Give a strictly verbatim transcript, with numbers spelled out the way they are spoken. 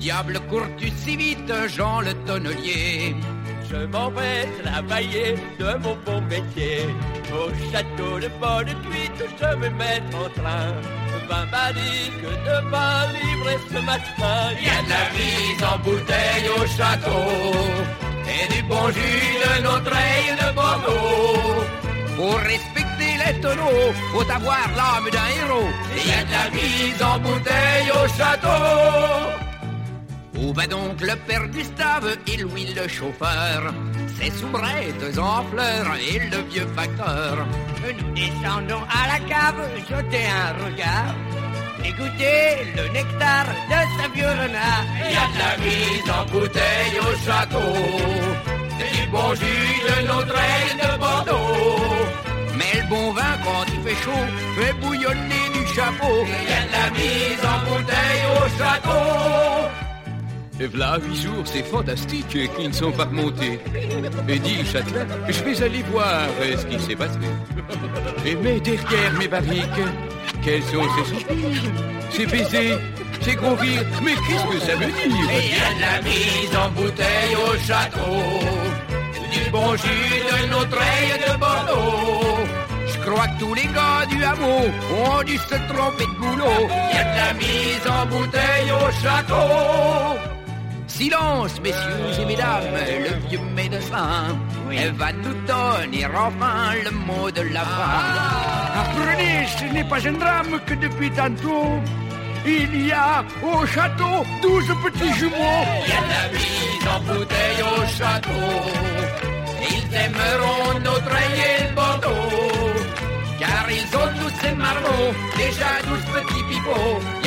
Diable, cours-tu si vite, Jean le tonnelier? Je m'en vais travailler de mon bon métier. Au château de Bonne-Cuite, je vais mettre en train vingt barriques de vin livrés ce matin. Il y a de la mise en bouteille au château et du bon jus de notre aile de Bordeaux. Pour respecter les tonneaux, faut avoir l'âme d'un héros. Il y a de la mise en bouteille au château. Où va donc le père Gustave et Louis le chauffeur, ses soubrettes en fleurs et le vieux facteur? Nous descendons à la cave, jeter un regard et goûter le nectar de ce vieux renard. Il y a de la mise en bouteille au château, du bon jus de notre aile de Bordeaux. Mais le bon vin, quand il fait chaud, fait bouillonner du chapeau. Il y a de la mise en bouteille au château. Et voilà huit jours, c'est fantastique, qui ne sont pas remontés. Et dit Châtelain, je vais aller voir ce qui s'est passé. Et mais derrière mes barriques, quels sont ces soupirs, ces baisers, ces gros rires? Mais qu'est-ce que ça veut dire? Il y a de la mise en bouteille au château, du bon jus de notre aile de Bordeaux. Je crois que tous les gars du hameau ont dû se tromper de boulot. Il y a de la mise en bouteille au château. Silence, messieurs et mesdames, le vieux médecin, oui. Elle va nous donner enfin le mot de la fin. Apprenez, ce n'est pas un drame que depuis tantôt, il y a au château douze petits jumeaux. Il y a de la mise en bouteille au château, ils aimeront notre aile de Bordeaux, car ils ont tous ces marmots, déjà douze petits pipeaux.